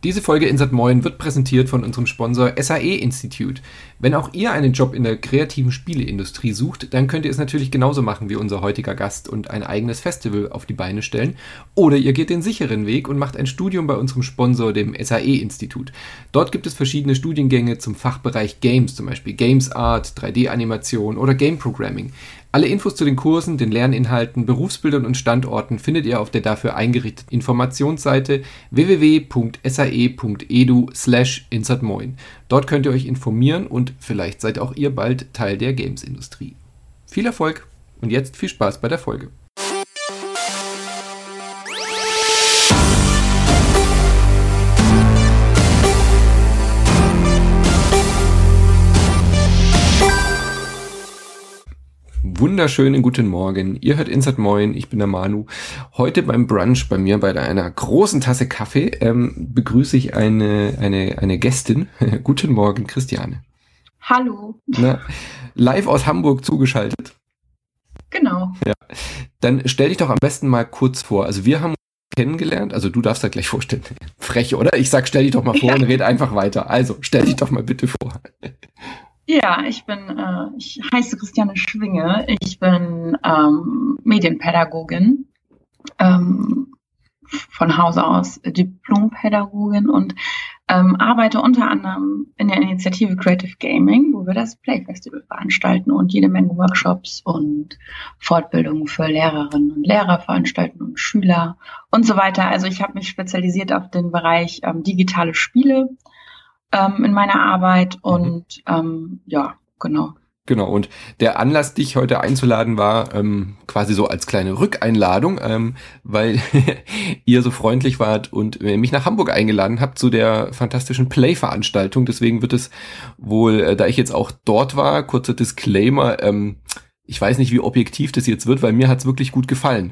Diese Folge Insert Moin wird präsentiert von unserem Sponsor SAE Institute. Wenn auch ihr einen Job in der kreativen Spieleindustrie sucht, dann könnt ihr es natürlich genauso machen wie unser heutiger Gast und ein eigenes Festival auf die Beine stellen. Oder ihr geht den sicheren Weg und macht ein Studium bei unserem Sponsor, dem SAE Institut. Dort gibt es verschiedene Studiengänge zum Fachbereich Games, zum Beispiel Games Art, 3D-Animation oder Game Programming. Alle Infos zu den Kursen, den Lerninhalten, Berufsbildern und Standorten findet ihr auf der dafür eingerichteten Informationsseite www.sae.edu/insertmoin. Dort könnt ihr euch informieren und vielleicht seid auch ihr bald Teil der Games-Industrie. Viel Erfolg und jetzt viel Spaß bei der Folge. Wunderschönen guten Morgen. Ihr hört Insert Moin, ich bin der Manu. Heute beim Brunch bei mir bei einer großen Tasse Kaffee begrüße ich eine Gästin. Guten Morgen, Christiane. Hallo. Live aus Hamburg zugeschaltet. Genau. Ja. Dann stell dich doch am besten mal kurz vor. Also wir haben uns kennengelernt, also du darfst da gleich vorstellen. Frech, oder? Ich sag, stell dich doch mal vor und red einfach weiter. Also stell dich doch mal bitte vor. Ja, ich heiße Christiane Schwinge, ich bin Medienpädagogin, von Hause aus Diplompädagogin und arbeite unter anderem in der Initiative Creative Gaming, wo wir das Play Festival veranstalten und jede Menge Workshops und Fortbildungen für Lehrerinnen und Lehrer veranstalten und Schüler und so weiter. Also ich habe mich spezialisiert auf den Bereich digitale Spiele in meiner Arbeit und genau. Genau, und der Anlass, dich heute einzuladen, war quasi so als kleine Rückeinladung, weil ihr so freundlich wart und mich nach Hamburg eingeladen habt zu der fantastischen Play-Veranstaltung. Deswegen wird es wohl, da ich jetzt auch dort war, kurzer Disclaimer, ich weiß nicht, wie objektiv das jetzt wird, weil mir hat's wirklich gut gefallen.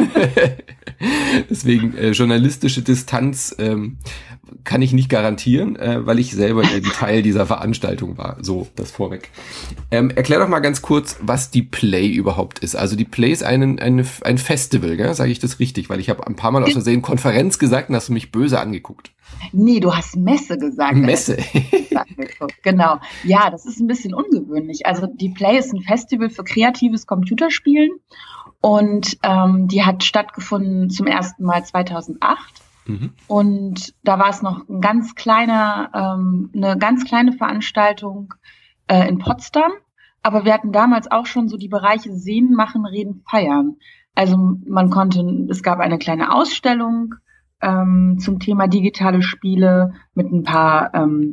Deswegen journalistische Distanz kann ich nicht garantieren, weil ich selber Teil dieser Veranstaltung war. So, das vorweg. Erklär doch mal ganz kurz, was die Play überhaupt ist. Also die Play ist ein Festival, gell? Sage ich das richtig? Weil ich habe ein paar Mal aus Versehen Konferenz gesagt und hast du mich böse angeguckt. Nee, du hast Messe gesagt. Messe. Genau. Ja, das ist ein bisschen ungewöhnlich. Also die Play ist ein Festival für kreatives Computerspielen und die hat stattgefunden zum ersten Mal 2008. Und da war es noch eine ganz kleine Veranstaltung in Potsdam. Aber wir hatten damals auch schon so die Bereiche Sehen, Machen, Reden, Feiern. Also es gab eine kleine Ausstellung zum Thema digitale Spiele mit ein paar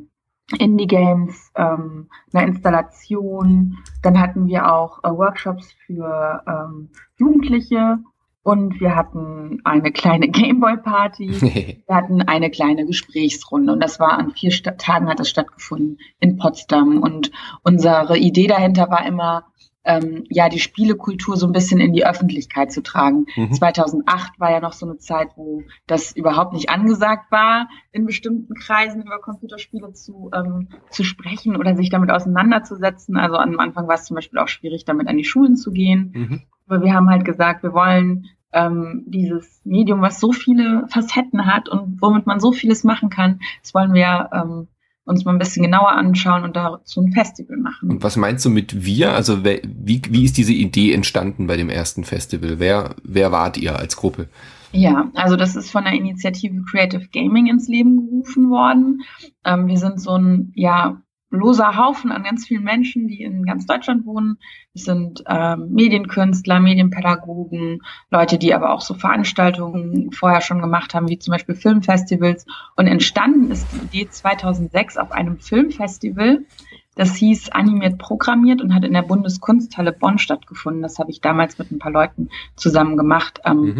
Indie-Games, einer Installation. Dann hatten wir auch Workshops für Jugendliche. Und wir hatten eine kleine Gameboy-Party, wir hatten eine kleine Gesprächsrunde und das war an 4 Tagen hat das stattgefunden in Potsdam. Und unsere Idee dahinter war immer, die Spielekultur so ein bisschen in die Öffentlichkeit zu tragen. 2008 war ja noch so eine Zeit, wo das überhaupt nicht angesagt war, in bestimmten Kreisen über Computerspiele zu sprechen oder sich damit auseinanderzusetzen. Also am Anfang war es zum Beispiel auch schwierig, damit an die Schulen zu gehen. Aber wir haben halt gesagt, wir wollen dieses Medium, was so viele Facetten hat und womit man so vieles machen kann, das wollen wir uns mal ein bisschen genauer anschauen und dazu ein Festival machen. Und was meinst du mit wir? Also wie ist diese Idee entstanden bei dem ersten Festival? Wer wart ihr als Gruppe? Ja, also das ist von der Initiative Creative Gaming ins Leben gerufen worden. Wir sind so ein loser Haufen an ganz vielen Menschen, die in ganz Deutschland wohnen. Es sind Medienkünstler, Medienpädagogen, Leute, die aber auch so Veranstaltungen vorher schon gemacht haben, wie zum Beispiel Filmfestivals. Und entstanden ist die Idee 2006 auf einem Filmfestival. Das hieß Animiert Programmiert und hat in der Bundeskunsthalle Bonn stattgefunden. Das habe ich damals mit ein paar Leuten zusammen gemacht,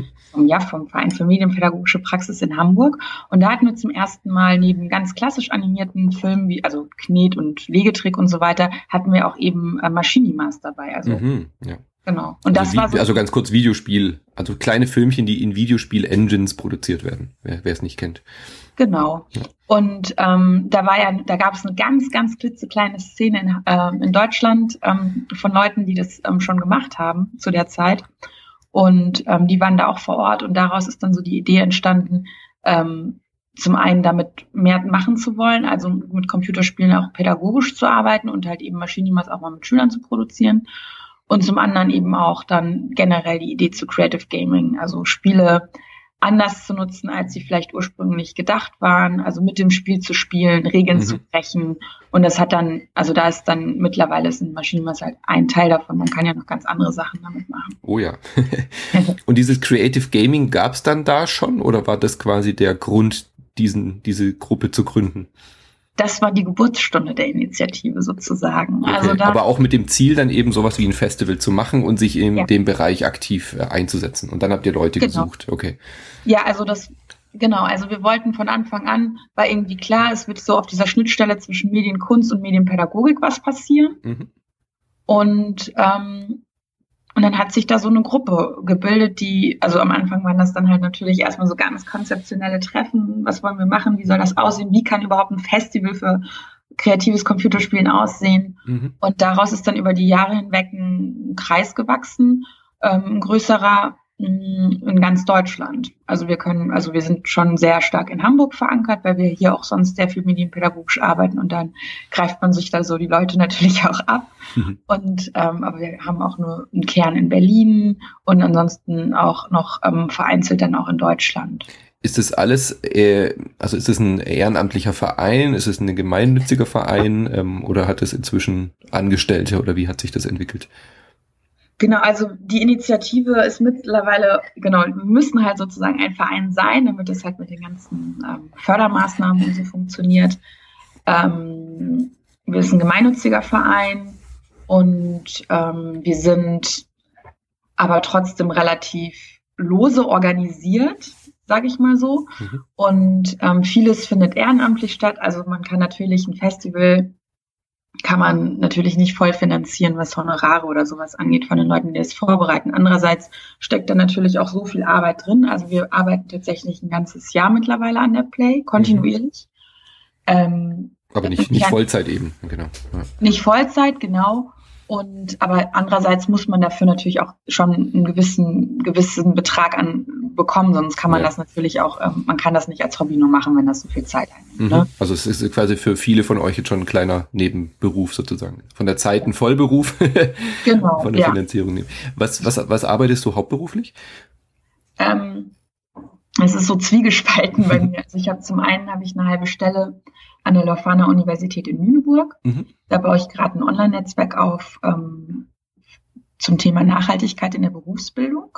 vom Verein für Medienpädagogische Praxis in Hamburg. Und da hatten wir zum ersten Mal neben ganz klassisch animierten Filmen wie also Knet und Legetrick und so weiter, hatten wir auch eben Machinimas dabei. Also genau. Und das war so, also ganz kurz Videospiel, also kleine Filmchen, die in Videospiel-Engines produziert werden, wer es nicht kennt. Genau. Ja. Und da gab es eine ganz, ganz klitzekleine Szene in Deutschland von Leuten, die das schon gemacht haben zu der Zeit. Und die waren da auch vor Ort und daraus ist dann so die Idee entstanden, zum einen damit mehr machen zu wollen, also mit Computerspielen auch pädagogisch zu arbeiten und halt eben Machinimas auch mal mit Schülern zu produzieren. Und zum anderen eben auch dann generell die Idee zu Creative Gaming, also Spiele anders zu nutzen, als sie vielleicht ursprünglich gedacht waren, also mit dem Spiel zu spielen, Regeln zu brechen. Und das hat dann, also da ist dann mittlerweile sind Machinimas halt ein Teil davon. Man kann ja noch ganz andere Sachen damit machen. Oh ja. Und dieses Creative Gaming gab es dann da schon oder war das quasi der Grund, diese Gruppe zu gründen? Das war die Geburtsstunde der Initiative sozusagen. Okay. Also aber auch mit dem Ziel, dann eben sowas wie ein Festival zu machen und sich in dem Bereich aktiv einzusetzen. Und dann habt ihr Leute gesucht. Okay. Ja, also also wir wollten von Anfang an, war irgendwie klar, es wird so auf dieser Schnittstelle zwischen Medienkunst und Medienpädagogik was passieren. Und dann hat sich da so eine Gruppe gebildet, also am Anfang waren das dann halt natürlich erstmal so ganz konzeptionelle Treffen. Was wollen wir machen? Wie soll das aussehen? Wie kann überhaupt ein Festival für kreatives Computerspielen aussehen? Und daraus ist dann über die Jahre hinweg ein Kreis gewachsen, ein größerer in ganz Deutschland. Also wir sind schon sehr stark in Hamburg verankert, weil wir hier auch sonst sehr viel medienpädagogisch arbeiten und dann greift man sich da so die Leute natürlich auch ab. Und aber wir haben auch nur einen Kern in Berlin und ansonsten auch noch vereinzelt dann auch in Deutschland. Ist das alles, also ist es ein ehrenamtlicher Verein, ist es ein gemeinnütziger Verein oder hat es inzwischen Angestellte oder wie hat sich das entwickelt? Genau, also die Initiative ist mittlerweile, wir müssen halt sozusagen ein Verein sein, damit es halt mit den ganzen Fördermaßnahmen und so funktioniert. Wir sind ein gemeinnütziger Verein und wir sind aber trotzdem relativ lose organisiert, sage ich mal so. Und vieles findet ehrenamtlich statt. Also man kann natürlich ein Festival kann man natürlich nicht voll finanzieren, was Honorare oder sowas angeht von den Leuten, die es vorbereiten. Andererseits steckt da natürlich auch so viel Arbeit drin. Also wir arbeiten tatsächlich ein ganzes Jahr mittlerweile an der Play, kontinuierlich. Aber nicht Vollzeit eben, genau. Ja. Nicht Vollzeit, genau. Aber andererseits muss man dafür natürlich auch schon einen gewissen Betrag bekommen, sonst kann man das natürlich auch, man kann das nicht als Hobby nur machen, wenn das so viel Zeit einnimmt. Ne? Also es ist quasi für viele von euch jetzt schon ein kleiner Nebenberuf sozusagen. Von der Zeit ein Vollberuf, genau, von der Finanzierung. Was arbeitest du hauptberuflich? Es ist so zwiegespalten bei mir. Also habe ich eine halbe Stelle an der Leuphana Universität in Lüneburg. Da baue ich gerade ein Online-Netzwerk auf zum Thema Nachhaltigkeit in der Berufsbildung.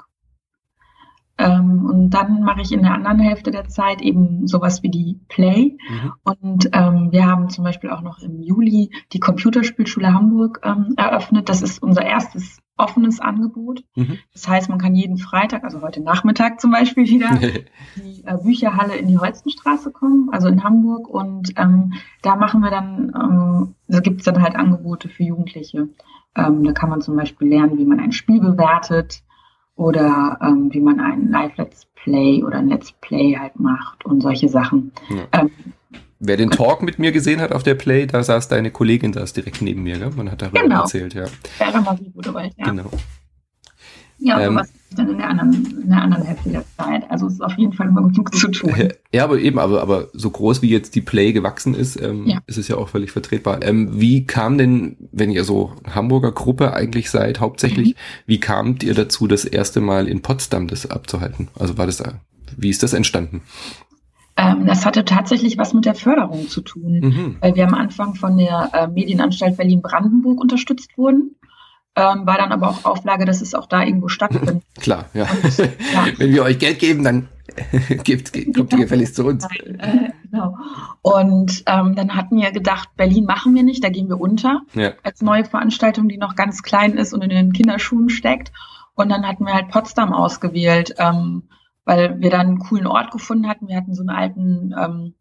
Und dann mache ich in der anderen Hälfte der Zeit eben sowas wie die Play. Und wir haben zum Beispiel auch noch im Juli die Computerspielschule Hamburg eröffnet. Das ist unser erstes offenes Angebot. Das heißt, man kann jeden Freitag, also heute Nachmittag zum Beispiel wieder, die Bücherhalle in die Holstenstraße kommen, also in Hamburg. Und da machen wir dann, da gibt es dann halt Angebote für Jugendliche. Da kann man zum Beispiel lernen, wie man ein Spiel bewertet oder wie man ein Live-Let's Play oder ein Let's Play halt macht und solche Sachen. Ja. Wer den Talk mit mir gesehen hat auf der Play, da saß deine Kollegin, da ist direkt neben mir, gell? Man hat darüber erzählt, ja. Genau. Ja, und was ist dann in der anderen Hälfte der Zeit? Also es ist auf jeden Fall immer genug zu tun. Ja, aber so groß wie jetzt die Play gewachsen ist, ist es ja auch völlig vertretbar. Wie kam denn, wenn ihr so Hamburger Gruppe eigentlich seid, hauptsächlich, wie kamt ihr dazu, das erste Mal in Potsdam das abzuhalten? Also wie ist das entstanden? Das hatte tatsächlich was mit der Förderung zu tun, weil wir am Anfang von der Medienanstalt Berlin-Brandenburg unterstützt wurden. War dann aber auch Auflage, dass es auch da irgendwo stattfindet. Klar, ja. Und, wenn wir euch Geld geben, dann kommt ihr gefälligst zu uns. Genau. Und dann hatten wir gedacht, Berlin machen wir nicht, da gehen wir unter. Ja. Als neue Veranstaltung, die noch ganz klein ist und in den Kinderschuhen steckt. Und dann hatten wir halt Potsdam ausgewählt, weil wir dann einen coolen Ort gefunden hatten. Wir hatten so einen alten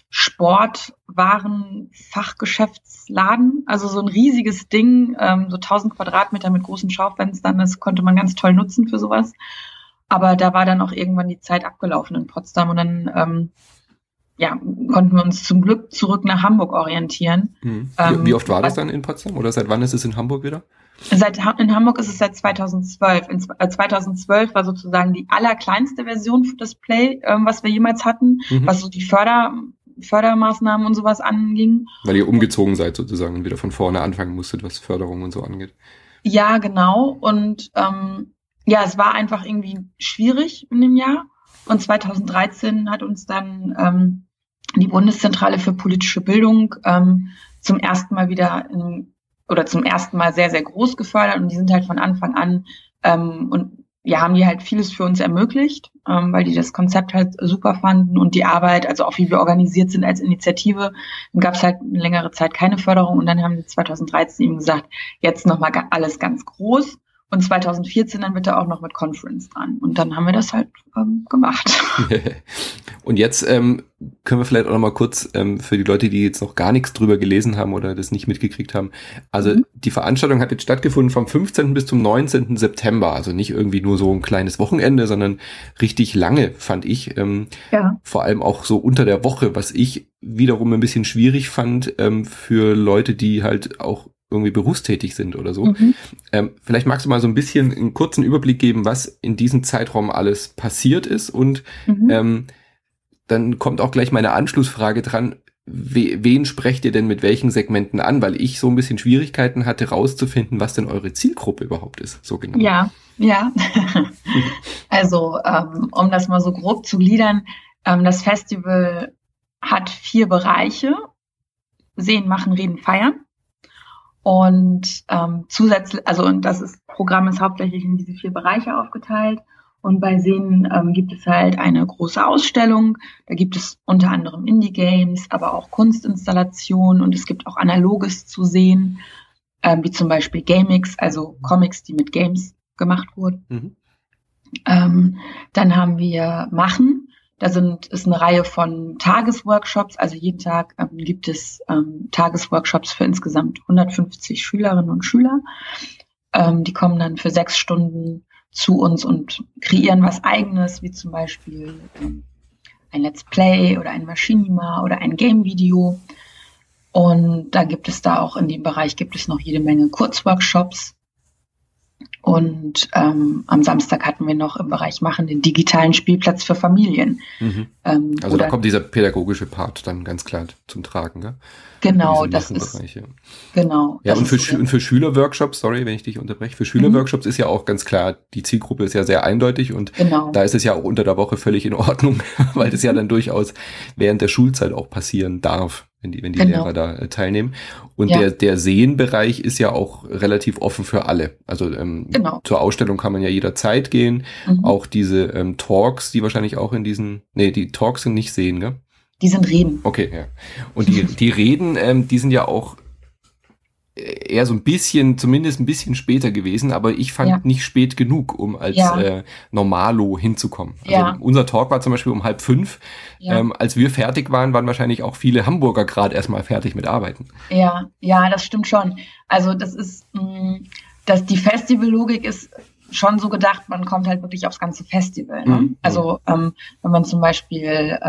Sportwaren-Fachgeschäftsladen, also so ein riesiges Ding, so 1000 Quadratmeter mit großen Schaufenstern, das konnte man ganz toll nutzen für sowas. Aber da war dann auch irgendwann die Zeit abgelaufen in Potsdam und dann konnten wir uns zum Glück zurück nach Hamburg orientieren. Wie oft war das dann in Potsdam oder seit wann ist es in Hamburg wieder? In Hamburg ist es seit 2012. 2012 war sozusagen die allerkleinste Version für das Play, was wir jemals hatten, was so die Fördermaßnahmen und sowas anging. Weil ihr umgezogen seid sozusagen und wieder von vorne anfangen musstet, was Förderung und so angeht. Ja, genau. Und es war einfach irgendwie schwierig in dem Jahr. Und 2013 hat uns dann die Bundeszentrale für politische Bildung zum ersten Mal sehr, sehr groß gefördert. Und die sind halt von Anfang an haben die halt vieles für uns ermöglicht, weil die das Konzept halt super fanden und die Arbeit, also auch wie wir organisiert sind als Initiative. Dann gab es halt eine längere Zeit keine Förderung und dann haben wir 2013 eben gesagt, jetzt nochmal alles ganz groß. Und 2014 dann bitte auch noch mit Conference dran. Und dann haben wir das halt gemacht. Und jetzt können wir vielleicht auch noch mal kurz für die Leute, die jetzt noch gar nichts drüber gelesen haben oder das nicht mitgekriegt haben. Also die Veranstaltung hat jetzt stattgefunden vom 15. bis zum 19. September. Also nicht irgendwie nur so ein kleines Wochenende, sondern richtig lange, fand ich. Vor allem auch so unter der Woche, was ich wiederum ein bisschen schwierig fand für Leute, die halt auch irgendwie berufstätig sind oder so. Vielleicht magst du mal so ein bisschen einen kurzen Überblick geben, was in diesem Zeitraum alles passiert ist und dann kommt auch gleich meine Anschlussfrage dran, wen sprecht ihr denn mit welchen Segmenten an? Weil ich so ein bisschen Schwierigkeiten hatte, rauszufinden, was denn eure Zielgruppe überhaupt ist. So genau. Ja. Also, um das mal so grob zu gliedern, das Festival hat 4 Bereiche. Sehen, machen, reden, feiern. Und zusätzlich, und das Programm ist hauptsächlich in diese 4 Bereiche aufgeteilt. Und bei Sehen gibt es halt eine große Ausstellung. Da gibt es unter anderem Indie-Games, aber auch Kunstinstallationen und es gibt auch Analoges zu sehen, wie zum Beispiel Gamix, also Comics, die mit Games gemacht wurden. Dann haben wir Machen. Da ist eine Reihe von Tagesworkshops, also jeden Tag gibt es Tagesworkshops für insgesamt 150 Schülerinnen und Schüler. Die kommen dann für 6 Stunden zu uns und kreieren was Eigenes, wie zum Beispiel ein Let's Play oder ein Machinima oder ein Game-Video. Und da gibt es in dem Bereich noch jede Menge Kurzworkshops. Und am Samstag hatten wir noch im Bereich Machen den digitalen Spielplatz für Familien. Also da kommt dieser pädagogische Part dann ganz klar zum Tragen, gell? Genau, das ist genau. Ja, und für Schülerworkshops, sorry, wenn ich dich unterbreche, für Schülerworkshops ist ja auch ganz klar, die Zielgruppe ist ja sehr eindeutig und da ist es ja auch unter der Woche völlig in Ordnung, weil das ja dann durchaus während der Schulzeit auch passieren darf, wenn die Lehrer da teilnehmen. Und der Sehenbereich ist ja auch relativ offen für alle. Also zur Ausstellung kann man ja jederzeit gehen. Auch diese Talks, die wahrscheinlich auch die Talks sind nicht Sehen, gell? Die sind Reden. Okay, ja. Und die Reden, die sind ja auch eher so zumindest ein bisschen später gewesen, aber ich fand nicht spät genug, um als Normalo hinzukommen. Also unser Talk war zum Beispiel um 4:30. Als wir fertig waren wahrscheinlich auch viele Hamburger gerade erstmal fertig mit Arbeiten. Ja, das stimmt schon. Also das ist, die Festivallogik ist schon so gedacht, man kommt halt wirklich aufs ganze Festival. Ne? Also wenn man zum Beispiel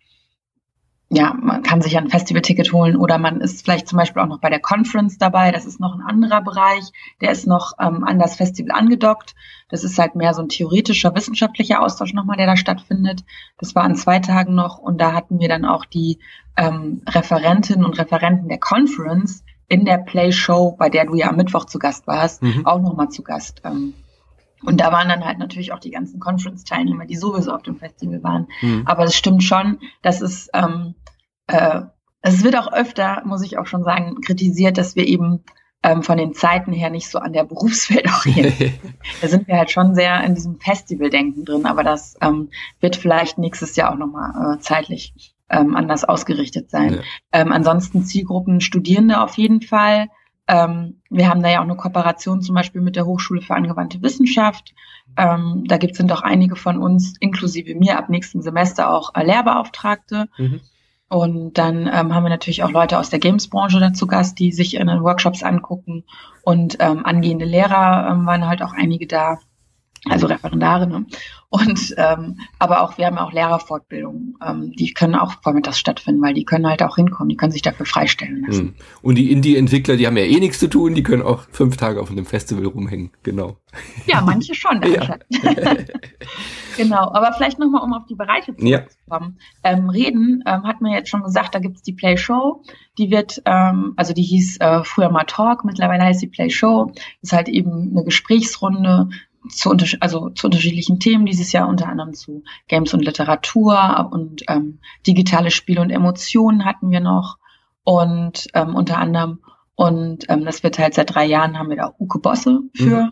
man kann sich ein Festivalticket holen oder man ist vielleicht zum Beispiel auch noch bei der Conference dabei. Das ist noch ein anderer Bereich. Der ist noch an das Festival angedockt. Das ist halt mehr so ein theoretischer, wissenschaftlicher Austausch nochmal, der da stattfindet. Das war an 2 Tagen noch und da hatten wir dann auch die Referentinnen und Referenten der Conference in der Play-Show, bei der du ja am Mittwoch zu Gast warst, auch nochmal zu Gast. Und da waren dann halt natürlich auch die ganzen Conference-Teilnehmer, die sowieso auf dem Festival waren. Aber es stimmt schon, dass es wird auch öfter, muss ich auch schon sagen, kritisiert, dass wir eben von den Zeiten her nicht so an der Berufswelt orientieren. Da sind wir halt schon sehr in diesem Festivaldenken drin, aber das wird vielleicht nächstes Jahr auch nochmal zeitlich anders ausgerichtet sein. Ansonsten Zielgruppen Studierende auf jeden Fall. Wir haben da ja auch eine Kooperation zum Beispiel mit der Hochschule für angewandte Wissenschaft. Da sind auch einige von uns, inklusive mir, ab nächsten Semester auch Lehrbeauftragte. Und dann haben wir natürlich auch Leute aus der Games-Branche dazu Gast, die sich in den Workshops angucken. Und angehende Lehrer waren halt auch einige da. Also Referendare, ne? Und aber auch, wir haben auch Lehrerfortbildungen, die können auch vormittags stattfinden, weil die können halt auch hinkommen, die können sich dafür freistellen lassen. Und die Indie-Entwickler, die haben ja eh nichts zu tun, die können auch 5 Tage auf einem Festival rumhängen, genau. Ja, manche schon. Ja. Genau, aber vielleicht nochmal, um auf die Bereiche zurückzukommen. Reden, hat man jetzt schon gesagt, da gibt's die Play Show, die wird, also die hieß früher mal Talk, mittlerweile heißt die Play Show, ist halt eben eine Gesprächsrunde, zu unterschiedlichen Themen, dieses Jahr unter anderem zu Games und Literatur und digitale Spiele und Emotionen hatten wir noch und unter anderem und das wird halt seit 3 Jahren, haben wir da Uke Bosse für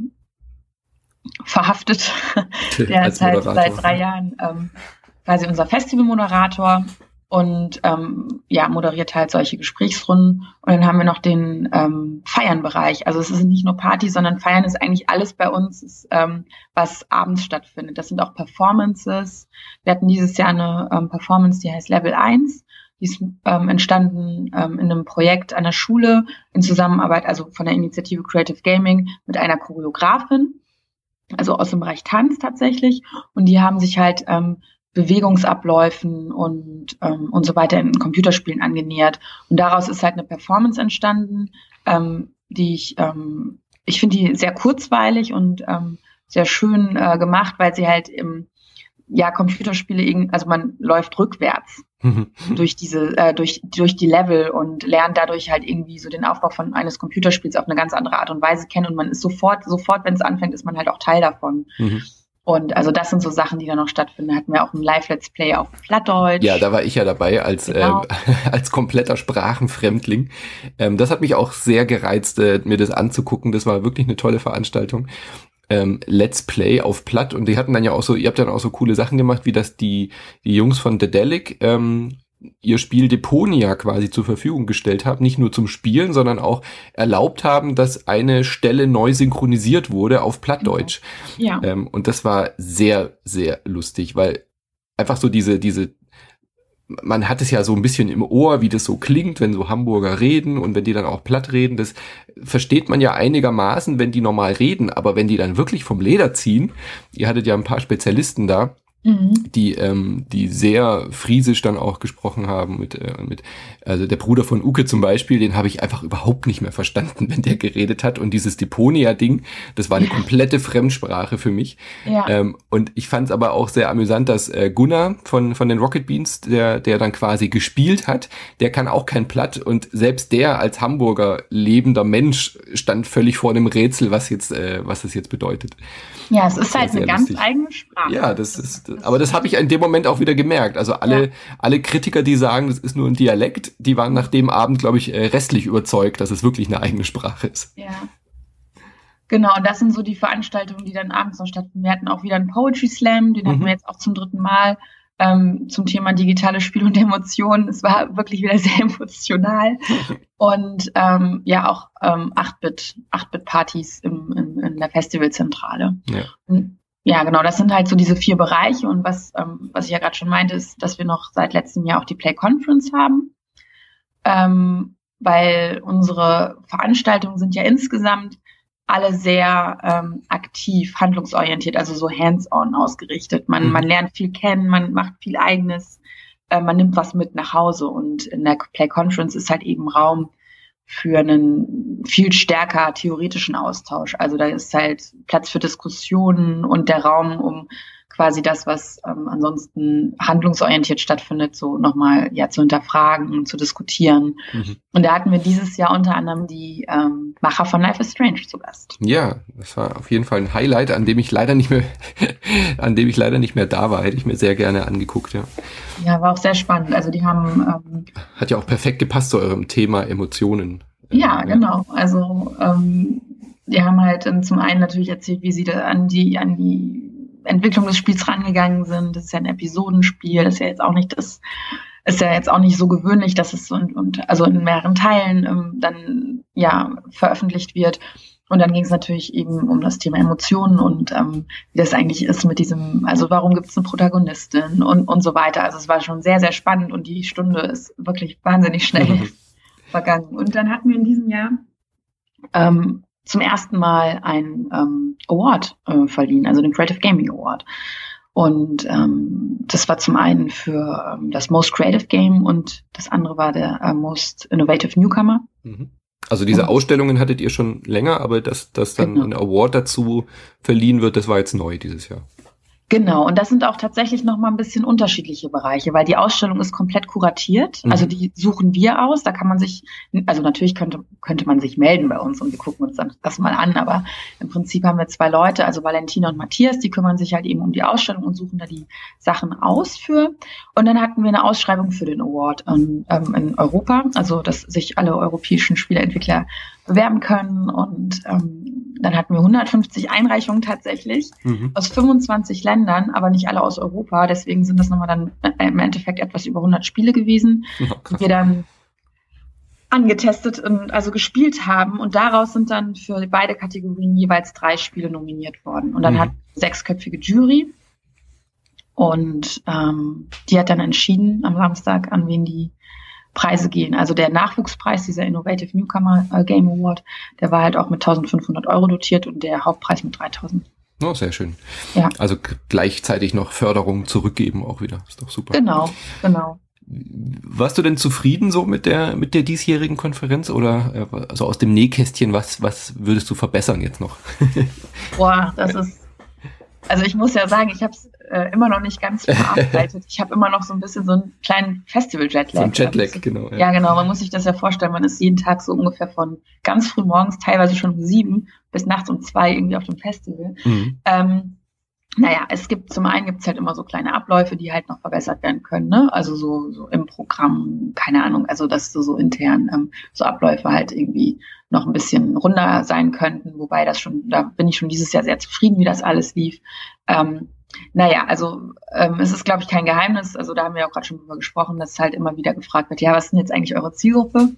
verhaftet. Der ist halt seit 3 Jahren quasi unser Festivalmoderator und moderiert halt solche Gesprächsrunden. Und dann haben wir noch den Feiernbereich. Also es ist nicht nur Party, sondern Feiern ist eigentlich alles bei uns, ist, was abends stattfindet. Das sind auch Performances. Wir hatten dieses Jahr eine Performance, die heißt Level 1. Die ist entstanden in einem Projekt an der Schule in Zusammenarbeit, also von der Initiative Creative Gaming mit einer Choreografin, also aus dem Bereich Tanz tatsächlich. Und die haben sich halt Bewegungsabläufen und so weiter in Computerspielen angenähert. Und daraus ist halt eine Performance entstanden, die ich finde die sehr kurzweilig und sehr schön gemacht, weil sie halt Computerspiele, also man läuft rückwärts durch die Level und lernt dadurch halt irgendwie so den Aufbau von eines Computerspiels auf eine ganz andere Art und Weise kennen und man ist sofort, wenn es anfängt, ist man halt auch Teil davon. Und also das sind so Sachen, die da noch stattfinden. Da hatten wir auch ein Live-Let's Play auf Plattdeutsch. Ja, da war ich ja dabei als kompletter Sprachenfremdling. Das hat mich auch sehr gereizt, mir das anzugucken. Das war wirklich eine tolle Veranstaltung. Let's Play auf Platt. Und die hatten dann ja auch so, ihr habt dann auch so coole Sachen gemacht, wie dass die Jungs von Dedelic ihr Spiel Deponia quasi zur Verfügung gestellt haben, nicht nur zum Spielen, sondern auch erlaubt haben, dass eine Stelle neu synchronisiert wurde auf Plattdeutsch. Ja. Und das war sehr, sehr lustig, weil einfach so diese, man hat es ja so ein bisschen im Ohr, wie das so klingt, wenn so Hamburger reden und wenn die dann auch platt reden, das versteht man ja einigermaßen, wenn die normal reden, aber wenn die dann wirklich vom Leder ziehen, ihr hattet ja ein paar Spezialisten da, die sehr friesisch dann auch gesprochen haben also der Bruder von Uke zum Beispiel, den habe ich einfach überhaupt nicht mehr verstanden, wenn der geredet hat und dieses Deponia-Ding, das war eine komplette Fremdsprache für mich. Ja. Und ich fand es aber auch sehr amüsant, dass Gunnar von den Rocket Beans, der dann quasi gespielt hat, der kann auch kein Platt und selbst der als Hamburger lebender Mensch stand völlig vor dem Rätsel, was das jetzt bedeutet. Ja, es ist halt eine ganz eigene Sprache. Ja, aber das habe ich in dem Moment auch wieder gemerkt. Also alle Kritiker, die sagen, das ist nur ein Dialekt, die waren nach dem Abend, glaube ich, restlich überzeugt, dass es wirklich eine eigene Sprache ist. Ja. Genau, und das sind so die Veranstaltungen, die dann abends noch stattfinden. Wir hatten auch wieder einen Poetry Slam, den hatten wir jetzt auch zum 3. Mal zum Thema digitale Spiele und Emotionen. Es war wirklich wieder sehr emotional. Und auch 8-Bit-Partys in der Festivalzentrale. Ja. Ja, genau, das sind halt so diese 4 Bereiche. Und was ich ja gerade schon meinte, ist, dass wir noch seit letztem Jahr auch die Play Conference haben. Weil unsere Veranstaltungen sind ja insgesamt alle sehr aktiv, handlungsorientiert, also so hands-on ausgerichtet. Man lernt viel kennen, man macht viel Eigenes, man nimmt was mit nach Hause und in der Play Conference ist halt eben Raum für einen viel stärker theoretischen Austausch. Also da ist halt Platz für Diskussionen und der Raum, um quasi das, was ansonsten handlungsorientiert stattfindet, so nochmal zu hinterfragen und zu diskutieren. Und da hatten wir dieses Jahr unter anderem die Macher von Life is Strange zu Gast. Ja, das war auf jeden Fall ein Highlight, an dem ich leider nicht mehr da war. Hätte ich mir sehr gerne angeguckt, ja. Ja, war auch sehr spannend. Also die haben hat ja auch perfekt gepasst zu eurem Thema Emotionen. Ja, genau. Also die haben halt zum einen natürlich erzählt, wie sie da an die Entwicklung des Spiels rangegangen sind. Das ist ja ein Episodenspiel, das ist ja jetzt auch nicht so gewöhnlich, dass es also in mehreren Teilen dann veröffentlicht wird. Und dann ging es natürlich eben um das Thema Emotionen und wie das eigentlich ist mit diesem, also warum gibt es eine Protagonistin und so weiter. Also es war schon sehr, sehr spannend und die Stunde ist wirklich wahnsinnig schnell vergangen. Und dann hatten wir in diesem Jahr zum ersten Mal einen Award verliehen, also den Creative Gaming Award. Und das war zum einen für das Most Creative Game und das andere war der Most Innovative Newcomer. Also diese Ausstellungen hattet ihr schon länger, aber dass dann ein Award dazu verliehen wird, das war jetzt neu dieses Jahr. Genau, und das sind auch tatsächlich nochmal ein bisschen unterschiedliche Bereiche, weil die Ausstellung ist komplett kuratiert, also die suchen wir aus, da kann man sich, also natürlich könnte man sich melden bei uns und wir gucken uns dann das mal an, aber im Prinzip haben wir 2 Leute, also Valentina und Matthias, die kümmern sich halt eben um die Ausstellung und suchen da die Sachen aus für. Und dann hatten wir eine Ausschreibung für den Award in Europa, also dass sich alle europäischen Spieleentwickler bewerben können und dann hatten wir 150 Einreichungen tatsächlich aus 25 Ländern, aber nicht alle aus Europa. Deswegen sind das nochmal dann im Endeffekt etwas über 100 Spiele gewesen, die wir dann angetestet und also gespielt haben. Und daraus sind dann für beide Kategorien jeweils 3 Spiele nominiert worden. Und dann hat 6-köpfige Jury und die hat dann entschieden am Samstag, an wen die Preise gehen. Also der Nachwuchspreis, dieser Innovative Newcomer Game Award, der war halt auch mit 1.500 € dotiert und der Hauptpreis mit 3.000. Oh, sehr schön. Ja. Also gleichzeitig noch Förderung zurückgeben auch wieder. Ist doch super. Genau. Warst du denn zufrieden so mit der diesjährigen Konferenz oder also aus dem Nähkästchen, was würdest du verbessern jetzt noch? Boah, das ist, also ich muss ja sagen, ich habe es immer noch nicht ganz verarbeitet. Ich habe immer noch so ein bisschen so einen kleinen Festival-Jetlag. So ein Jetlag, genau. Ja, genau. Man muss sich das ja vorstellen. Man ist jeden Tag so ungefähr von ganz früh morgens, teilweise schon um 7 bis nachts um 2 irgendwie auf dem Festival. Naja, zum einen gibt's halt immer so kleine Abläufe, die halt noch verbessert werden können, ne? Also so im Programm, keine Ahnung, also dass so intern so Abläufe halt irgendwie noch ein bisschen runder sein könnten, wobei da bin ich schon dieses Jahr sehr zufrieden, wie das alles lief. Naja, also es ist, glaube ich, kein Geheimnis, also da haben wir auch gerade schon drüber gesprochen, dass halt immer wieder gefragt wird, ja, was ist denn jetzt eigentlich eure Zielgruppe?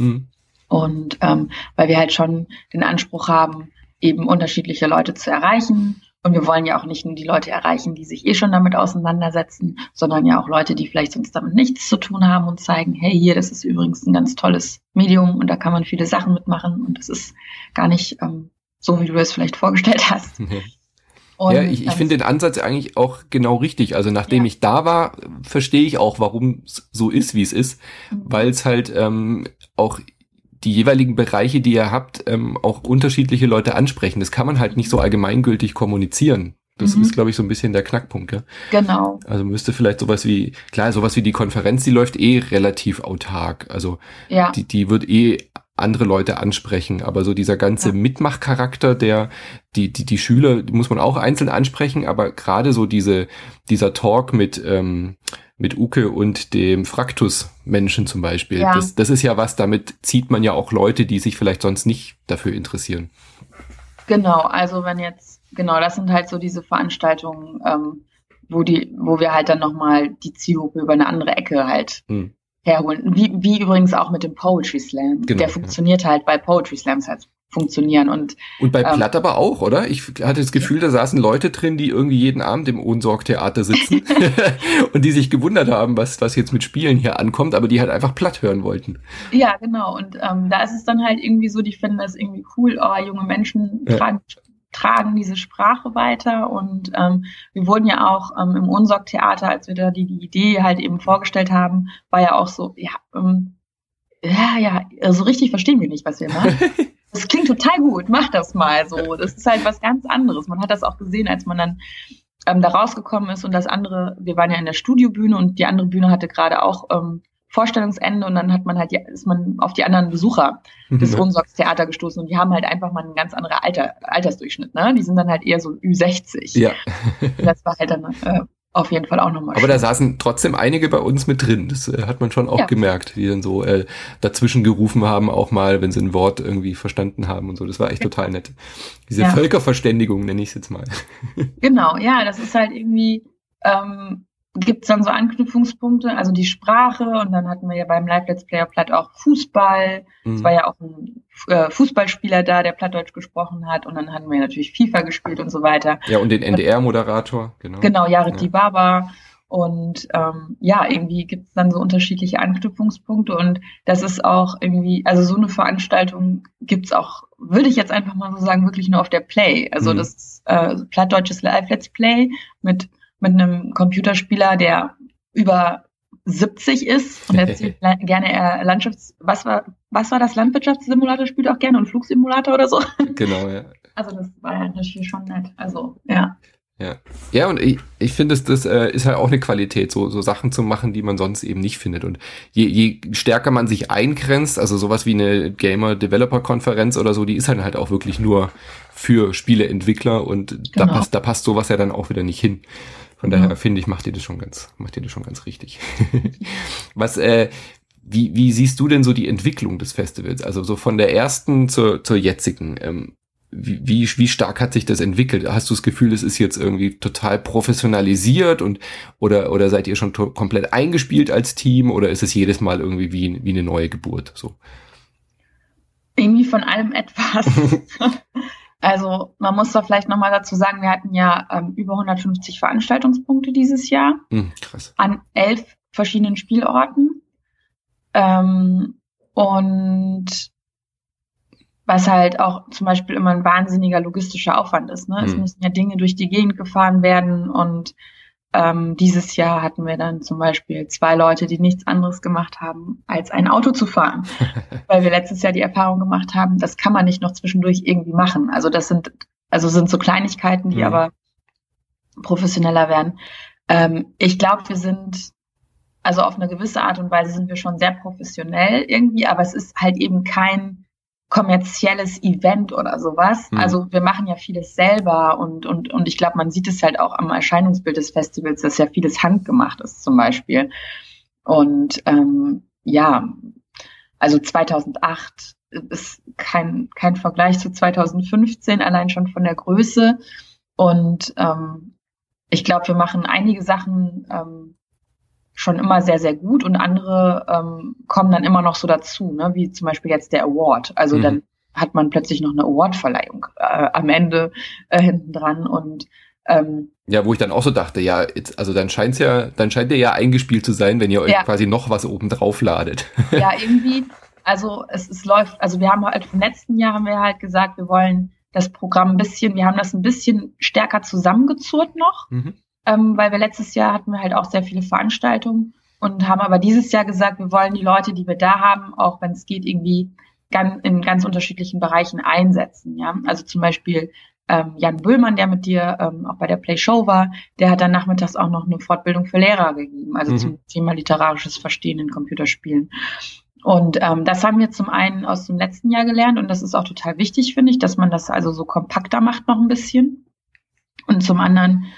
Und weil wir halt schon den Anspruch haben, eben unterschiedliche Leute zu erreichen. Und wir wollen ja auch nicht nur die Leute erreichen, die sich schon damit auseinandersetzen, sondern ja auch Leute, die vielleicht sonst damit nichts zu tun haben und zeigen, hey, hier, das ist übrigens ein ganz tolles Medium und da kann man viele Sachen mitmachen und das ist gar nicht so, wie du es vielleicht vorgestellt hast. Und, ja, ich finde den Ansatz eigentlich auch genau richtig. Also nachdem ich da war, verstehe ich auch, warum es so ist, wie es ist, weil es halt auch die jeweiligen Bereiche, die ihr habt, auch unterschiedliche Leute ansprechen. Das kann man halt nicht so allgemeingültig kommunizieren. Das ist, glaube ich, so ein bisschen der Knackpunkt. Ja? Genau. Also müsste vielleicht sowas wie die Konferenz, die läuft relativ autark. Also die wird andere Leute ansprechen, aber so dieser ganze Mitmachcharakter, die Schüler, die muss man auch einzeln ansprechen, aber gerade so dieser Talk mit Uke und dem Fraktus-Menschen zum Beispiel, das ist ja was, damit zieht man ja auch Leute, die sich vielleicht sonst nicht dafür interessieren. Genau, also das sind halt so diese Veranstaltungen, wo wir halt dann nochmal die Zielgruppe über eine andere Ecke halt herholen. Wie übrigens auch mit dem Poetry Slam. Genau, der funktioniert halt, weil Poetry Slams halt funktionieren. Und bei Platt aber auch, oder? Ich hatte das Gefühl, da saßen Leute drin, die irgendwie jeden Abend im Ohnsorg-Theater sitzen und die sich gewundert haben, was jetzt mit Spielen hier ankommt, aber die halt einfach Platt hören wollten. Ja, genau. Und da ist es dann halt irgendwie so, die finden das irgendwie cool, junge Menschen tragen diese Sprache weiter und wir wurden ja auch im Ohnsorg-Theater, als wir da die Idee halt eben vorgestellt haben, war ja auch so, so richtig verstehen wir nicht, was wir machen. Das klingt total gut, mach das mal so. Das ist halt was ganz anderes. Man hat das auch gesehen, als man dann da rausgekommen ist und das andere, wir waren ja in der Studiobühne und die andere Bühne hatte gerade auch Vorstellungsende und dann ist man auf die anderen Besucher des Ohnsorg-Theater gestoßen und die haben halt einfach mal einen ganz anderen Altersdurchschnitt, ne? Die sind dann halt eher so Ü60. Ja. Das war halt dann auf jeden Fall auch nochmal. Aber da saßen trotzdem einige bei uns mit drin. Das hat man schon auch gemerkt, die dann so dazwischen gerufen haben, auch mal, wenn sie ein Wort irgendwie verstanden haben und so. Das war echt total nett. Diese Völkerverständigung nenne ich es jetzt mal. Genau, ja, das ist halt irgendwie gibt es dann so Anknüpfungspunkte, also die Sprache und dann hatten wir ja beim Live-Let's Player Platt auch Fußball. Es war ja auch ein Fußballspieler da, der Plattdeutsch gesprochen hat und dann hatten wir natürlich FIFA gespielt und so weiter. Ja, und den NDR-Moderator, genau. Genau, Jared Dibaba Und irgendwie gibt es dann so unterschiedliche Anknüpfungspunkte und das ist auch irgendwie, also so eine Veranstaltung gibt's auch, würde ich jetzt einfach mal so sagen, wirklich nur auf der Play. Also das plattdeutsches Live-Let's Play mit einem Computerspieler, der über 70 ist und erzählt gerne was war das Landwirtschaftssimulator, spielt auch gerne und Flugsimulator oder so. Genau, ja. Also das war ja natürlich schon nett. Also, ja. Ja, und ich finde, das ist halt auch eine Qualität, so Sachen zu machen, die man sonst eben nicht findet. Und je stärker man sich eingrenzt, also sowas wie eine Gamer-Developer-Konferenz oder so, die ist halt auch wirklich nur für Spieleentwickler und Genau. da passt sowas ja dann auch wieder nicht hin. Von daher finde ich, macht ihr das schon ganz richtig. Wie siehst du denn so die Entwicklung des Festivals? Also so von der ersten zur jetzigen, wie stark hat sich das entwickelt? Hast du das Gefühl, es ist jetzt irgendwie total professionalisiert oder seid ihr schon komplett eingespielt als Team oder ist es jedes Mal irgendwie wie eine neue Geburt? So. Irgendwie von allem etwas. Also man muss da vielleicht nochmal dazu sagen, wir hatten ja über 150 Veranstaltungspunkte dieses Jahr krass. An 11 verschiedenen Spielorten. Und was halt auch zum Beispiel immer ein wahnsinniger logistischer Aufwand ist. Ne? Es müssen ja Dinge durch die Gegend gefahren werden und dieses Jahr hatten wir dann zum Beispiel 2 Leute, die nichts anderes gemacht haben, als ein Auto zu fahren. Weil wir letztes Jahr die Erfahrung gemacht haben, das kann man nicht noch zwischendurch irgendwie machen. Also das sind so Kleinigkeiten, die aber professioneller werden. Ich glaube, wir sind, also auf eine gewisse Art und Weise sind wir schon sehr professionell irgendwie, aber es ist halt eben kein kommerzielles Event oder sowas. Also wir machen ja vieles selber und ich glaube, man sieht es halt auch am Erscheinungsbild des Festivals, dass ja vieles handgemacht ist zum Beispiel. Und also 2008 ist kein Vergleich zu 2015, allein schon von der Größe. Und ich glaube, wir machen einige Sachen schon immer sehr, sehr gut und andere kommen dann immer noch so dazu, ne? Wie zum Beispiel jetzt der Award. Also dann hat man plötzlich noch eine Award-Verleihung am Ende hinten dran und wo ich dann auch so dachte, dann scheint ihr ja eingespielt zu sein, wenn ihr euch quasi noch was oben drauf ladet. Ja, irgendwie, also es läuft, also wir haben halt vom letzten Jahr haben wir halt gesagt, wir wollen das Programm wir haben das ein bisschen stärker zusammengezurrt noch. Weil wir letztes Jahr hatten wir halt auch sehr viele Veranstaltungen und haben aber dieses Jahr gesagt, wir wollen die Leute, die wir da haben, auch wenn es geht, irgendwie in ganz unterschiedlichen Bereichen einsetzen. Ja, also zum Beispiel Jan Böhlmann, der mit dir auch bei der Play Show war, der hat dann nachmittags auch noch eine Fortbildung für Lehrer gegeben, also zum Thema literarisches Verstehen in Computerspielen. Und das haben wir zum einen aus dem letzten Jahr gelernt und das ist auch total wichtig, finde ich, dass man das also so kompakter macht noch ein bisschen. Und zum anderen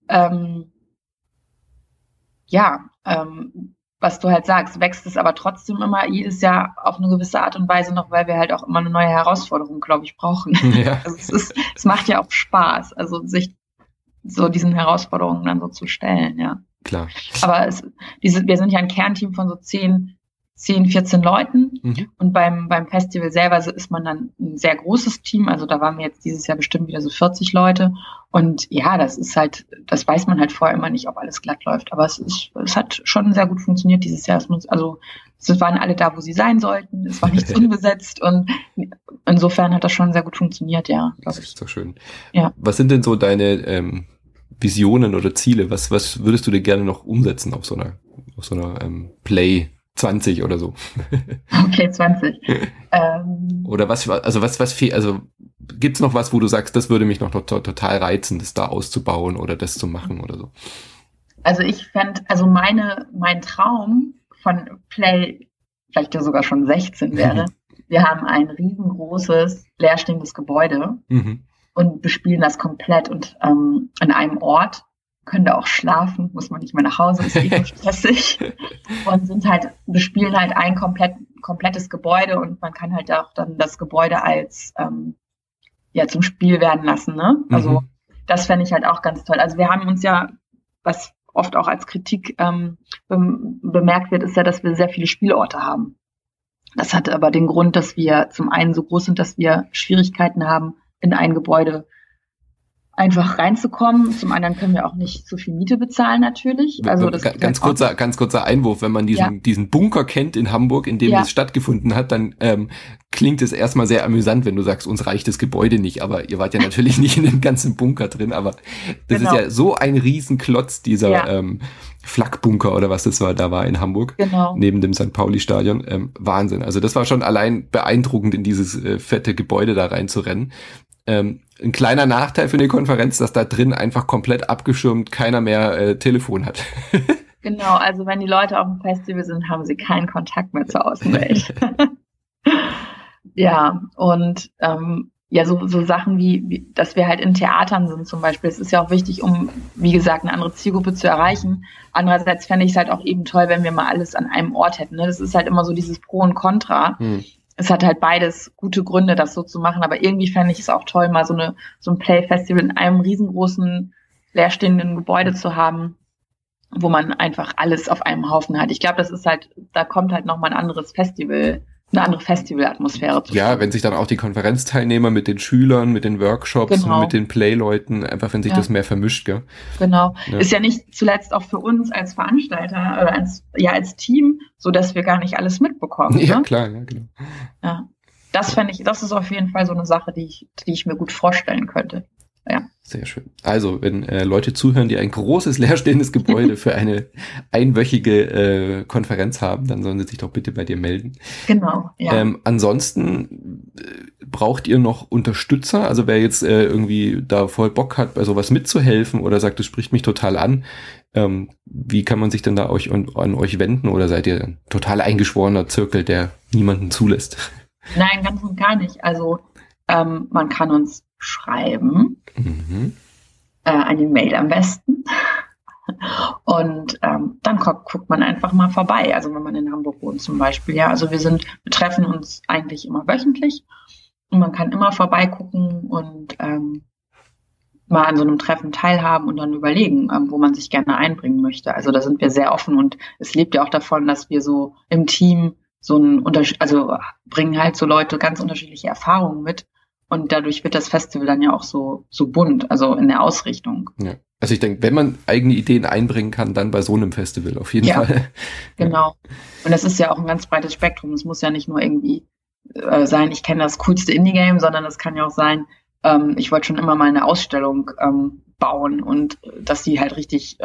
was du halt sagst, wächst es aber trotzdem immer jedes Jahr auf eine gewisse Art und Weise noch, weil wir halt auch immer eine neue Herausforderung, glaube ich, brauchen. Ja. Also es macht ja auch Spaß, also sich so diesen Herausforderungen dann so zu stellen, ja. Klar. Aber wir sind ja ein Kernteam von so 10, 14 Leuten und beim Festival selber ist man dann ein sehr großes Team, also da waren wir jetzt dieses Jahr bestimmt wieder so 40 Leute und ja, das weiß man halt vorher immer nicht, ob alles glatt läuft, aber es hat schon sehr gut funktioniert dieses Jahr, also es waren alle da, wo sie sein sollten, es war nichts unbesetzt und insofern hat das schon sehr gut funktioniert, ja, glaube ich. Das ist doch schön. Ja. Was sind denn so deine Visionen oder Ziele? Was würdest du dir gerne noch umsetzen auf so einer Play 20 oder so? Okay, 20. Oder was fehlt, also gibt's noch was, wo du sagst, das würde mich noch total reizen, das da auszubauen oder das zu machen oder so? Also ich fände, mein Traum von Play, vielleicht ja sogar schon 16 wäre, wir haben ein riesengroßes, leerstehendes Gebäude und bespielen das komplett und an einem Ort, können da auch schlafen, muss man nicht mehr nach Hause, ist eh stressig und bespielen halt ein komplettes Gebäude und man kann halt auch dann das Gebäude als zum Spiel werden lassen, ne? Also das fände ich halt auch ganz toll. Also wir haben uns ja, was oft auch als Kritik bemerkt wird, ist ja, dass wir sehr viele Spielorte haben. Das hat aber den Grund, dass wir zum einen so groß sind, dass wir Schwierigkeiten haben, in ein Gebäude einfach reinzukommen. Zum anderen können wir auch nicht so viel Miete bezahlen natürlich. Also das ganz kurzer Einwurf, wenn man diesen Bunker kennt in Hamburg, in dem das stattgefunden hat, dann klingt es erstmal sehr amüsant, wenn du sagst, uns reicht das Gebäude nicht, aber ihr wart ja natürlich nicht in dem ganzen Bunker drin, aber das ist ja so ein Riesenklotz, dieser Flakbunker oder was das war, da war in Hamburg, neben dem St. Pauli-Stadion. Wahnsinn. Also das war schon allein beeindruckend, in dieses fette Gebäude da reinzurennen. Ein kleiner Nachteil für eine Konferenz, dass da drin einfach komplett abgeschirmt keiner mehr Telefon hat. Genau, also wenn die Leute auf dem Festival sind, haben sie keinen Kontakt mehr zur Außenwelt. Ja, und so Sachen wie, dass wir halt in Theatern sind zum Beispiel. Es ist ja auch wichtig, um, wie gesagt, eine andere Zielgruppe zu erreichen. Andererseits fände ich es halt auch eben toll, wenn wir mal alles an einem Ort hätten. Ne? Das ist halt immer so dieses Pro und Contra. Es hat halt beides gute Gründe, das so zu machen, aber irgendwie fände ich es auch toll, mal so ein Play-Festival in einem riesengroßen, leerstehenden Gebäude zu haben, wo man einfach alles auf einem Haufen hat. Ich glaube, das ist halt, da kommt halt nochmal ein anderes Festival, eine andere Festivalatmosphäre zu. Ja, wenn sich dann auch die Konferenzteilnehmer mit den Schülern, mit den Workshops und mit den Play-Leuten, einfach wenn sich das mehr vermischt, gell? Genau. Ja. Ist ja nicht zuletzt auch für uns als Veranstalter oder als Team, so dass wir gar nicht alles mitbekommen. Ja, ne? Klar, ja, genau. Ja. Das ist auf jeden Fall so eine Sache, die ich mir gut vorstellen könnte. Ja. Sehr schön. Also, wenn Leute zuhören, die ein großes leerstehendes Gebäude für eine einwöchige Konferenz haben, dann sollen sie sich doch bitte bei dir melden. Genau, ja. Ansonsten braucht ihr noch Unterstützer? Also wer jetzt irgendwie da voll Bock hat, bei sowas mitzuhelfen oder sagt, das spricht mich total an, wie kann man sich denn da an euch wenden? Oder seid ihr ein total eingeschworener Zirkel, der niemanden zulässt? Nein, ganz und gar nicht. Also man kann uns schreiben, eine Mail am besten. Und dann guckt man einfach mal vorbei. Also wenn man in Hamburg wohnt zum Beispiel. Ja, also wir treffen uns eigentlich immer wöchentlich und man kann immer vorbeigucken und mal an so einem Treffen teilhaben und dann überlegen, wo man sich gerne einbringen möchte. Also da sind wir sehr offen und es lebt ja auch davon, dass wir so im Team bringen halt so Leute ganz unterschiedliche Erfahrungen mit. Und dadurch wird das Festival dann ja auch so bunt, also in der Ausrichtung. Ja. Also ich denke, wenn man eigene Ideen einbringen kann, dann bei so einem Festival auf jeden Fall. Genau. Und das ist ja auch ein ganz breites Spektrum. Es muss ja nicht nur irgendwie sein, ich kenne das coolste Indie-Game, sondern es kann ja auch sein, ich wollte schon immer mal eine Ausstellung bauen und dass die halt richtig,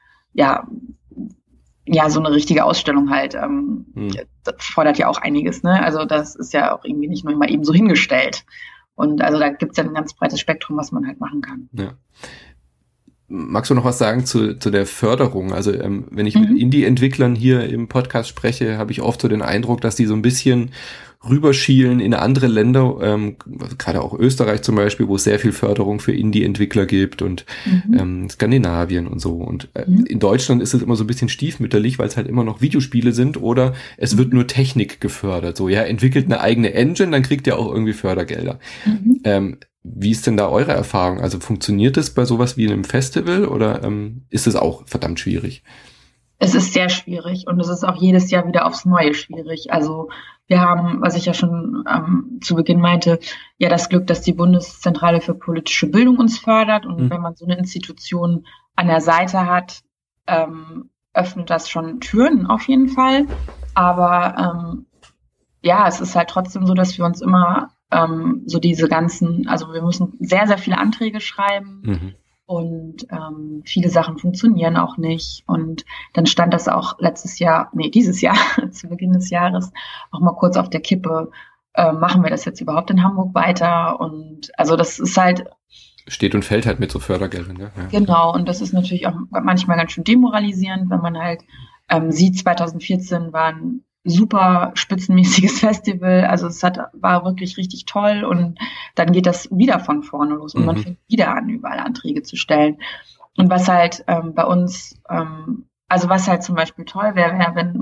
so eine richtige Ausstellung halt, das fordert ja auch einiges, ne? Also das ist ja auch irgendwie nicht nur immer eben so hingestellt. Und also da gibt es ja ein ganz breites Spektrum, was man halt machen kann. Ja. Magst du noch was sagen zu der Förderung? Also wenn ich mit Indie-Entwicklern hier im Podcast spreche, habe ich oft so den Eindruck, dass die so ein bisschen rüberschielen in andere Länder, gerade auch Österreich zum Beispiel, wo es sehr viel Förderung für Indie-Entwickler gibt und Skandinavien und so. Und in Deutschland ist es immer so ein bisschen stiefmütterlich, weil es halt immer noch Videospiele sind oder es wird nur Technik gefördert. So, ja, entwickelt eine eigene Engine, dann kriegt ihr auch irgendwie Fördergelder. Wie ist denn da eure Erfahrung? Also funktioniert es bei sowas wie einem Festival oder ist es auch verdammt schwierig? Es ist sehr schwierig und es ist auch jedes Jahr wieder aufs Neue schwierig. Also wir haben, was ich ja schon zu Beginn meinte, ja das Glück, dass die Bundeszentrale für politische Bildung uns fördert. Und wenn man so eine Institution an der Seite hat, öffnet das schon Türen auf jeden Fall. Aber es ist halt trotzdem so, dass wir uns immer so diese ganzen, also wir müssen sehr, sehr viele Anträge schreiben. Und viele Sachen funktionieren auch nicht. Und dann stand das auch dieses Jahr, zu Beginn des Jahres, auch mal kurz auf der Kippe. Machen wir das jetzt überhaupt in Hamburg weiter? Und also das ist halt... Steht und fällt halt mit so Fördergeldern, ne? Ja. Genau, und das ist natürlich auch manchmal ganz schön demoralisierend, wenn man halt sieht, 2014 war ein super spitzenmäßiges Festival, also war wirklich richtig toll und dann geht das wieder von vorne los und man fängt wieder an, überall Anträge zu stellen. Und was halt bei uns, was halt zum Beispiel toll wäre, wenn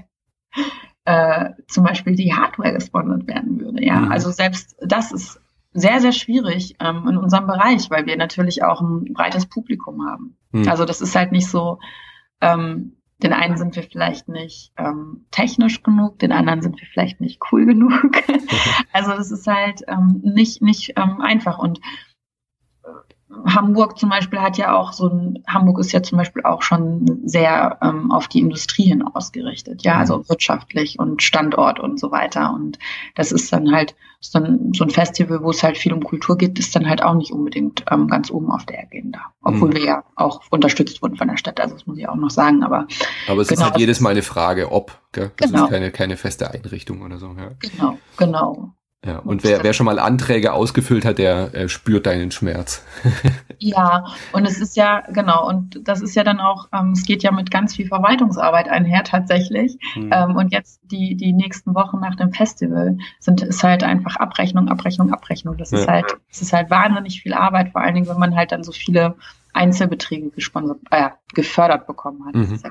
mal zum Beispiel die Hardware gesponsert werden würde, ja. Also selbst das ist sehr, sehr schwierig in unserem Bereich, weil wir natürlich auch ein breites Publikum haben. Also das ist halt nicht so, den einen sind wir vielleicht nicht technisch genug, den anderen sind wir vielleicht nicht cool genug. Also das ist halt nicht einfach. Und Hamburg zum Beispiel hat ja auch Hamburg ist ja zum Beispiel auch schon sehr auf die Industrie hin ausgerichtet, ja, also wirtschaftlich und Standort und so weiter. Und das ist dann halt so ein Festival, wo es halt viel um Kultur geht, ist dann halt auch nicht unbedingt ganz oben auf der Agenda. Obwohl wir ja auch unterstützt wurden von der Stadt, also das muss ich auch noch sagen. Aber es ist halt jedes Mal eine Frage, ob, gell? Das genau. ist keine feste Einrichtung oder so. Ja. Genau. Ja, und wer schon mal Anträge ausgefüllt hat, der spürt deinen Schmerz. Ja, und es ist ja, genau, und das ist ja dann auch, es geht ja mit ganz viel Verwaltungsarbeit einher tatsächlich. Und jetzt die nächsten Wochen nach dem Festival ist halt einfach Abrechnung. Das ist halt wahnsinnig viel Arbeit, vor allen Dingen, wenn man halt dann so viele Einzelbeträge gefördert bekommen hat. Das ist ja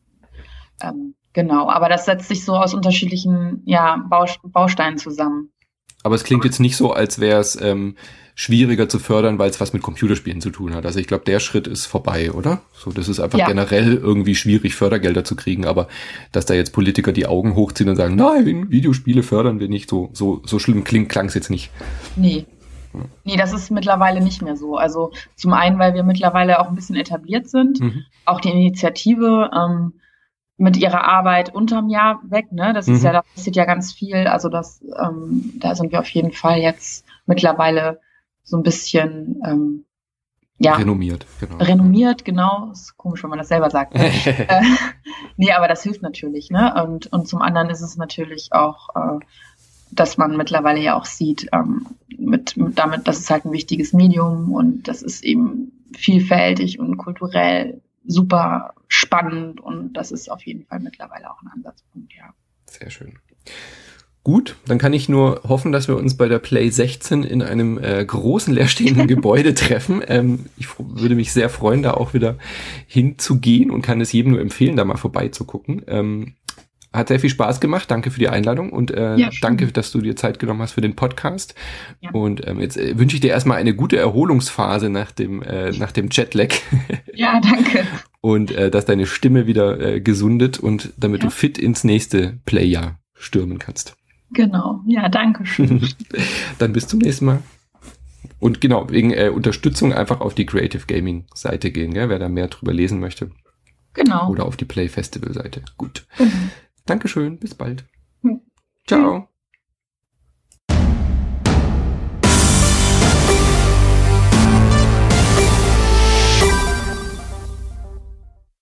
genau, aber das setzt sich so aus unterschiedlichen Bausteinen zusammen. Aber es klingt jetzt nicht so, als wäre es schwieriger zu fördern, weil es was mit Computerspielen zu tun hat. Also ich glaube, der Schritt ist vorbei, oder? So, das ist einfach generell irgendwie schwierig, Fördergelder zu kriegen. Aber dass da jetzt Politiker die Augen hochziehen und sagen, nein, Videospiele fördern wir nicht, so schlimm klang es jetzt nicht. Nee, das ist mittlerweile nicht mehr so. Also zum einen, weil wir mittlerweile auch ein bisschen etabliert sind. Auch die Initiative mit ihrer Arbeit unterm Jahr weg, ne? Das ist da passiert ja ganz viel. Also da sind wir auf jeden Fall jetzt mittlerweile so ein bisschen renommiert, genau. Renommiert, genau. Ist komisch, wenn man das selber sagt. Ne? Nee, aber das hilft natürlich, ne? Und zum anderen ist es natürlich auch, dass man mittlerweile ja auch sieht, damit, das ist halt ein wichtiges Medium und das ist eben vielfältig und kulturell super spannend und das ist auf jeden Fall mittlerweile auch ein Ansatzpunkt, ja. Sehr schön. Gut, dann kann ich nur hoffen, dass wir uns bei der Play 16 in einem großen leerstehenden Gebäude treffen. Ich würde mich sehr freuen, da auch wieder hinzugehen und kann es jedem nur empfehlen, da mal vorbeizugucken. Hat sehr viel Spaß gemacht. Danke für die Einladung und danke, dass du dir Zeit genommen hast für den Podcast. Ja. Und jetzt wünsche ich dir erstmal eine gute Erholungsphase nach dem Jetlag. Ja, danke. Und dass deine Stimme wieder gesundet und damit du fit ins nächste Playjahr stürmen kannst. Genau, ja, danke schön. Dann bis zum nächsten Mal. Und genau, wegen Unterstützung einfach auf die Creative Gaming Seite gehen, gell? Wer da mehr drüber lesen möchte. Genau. Oder auf die Play Festival Seite. Gut. Mhm. Dankeschön, bis bald. Ciao.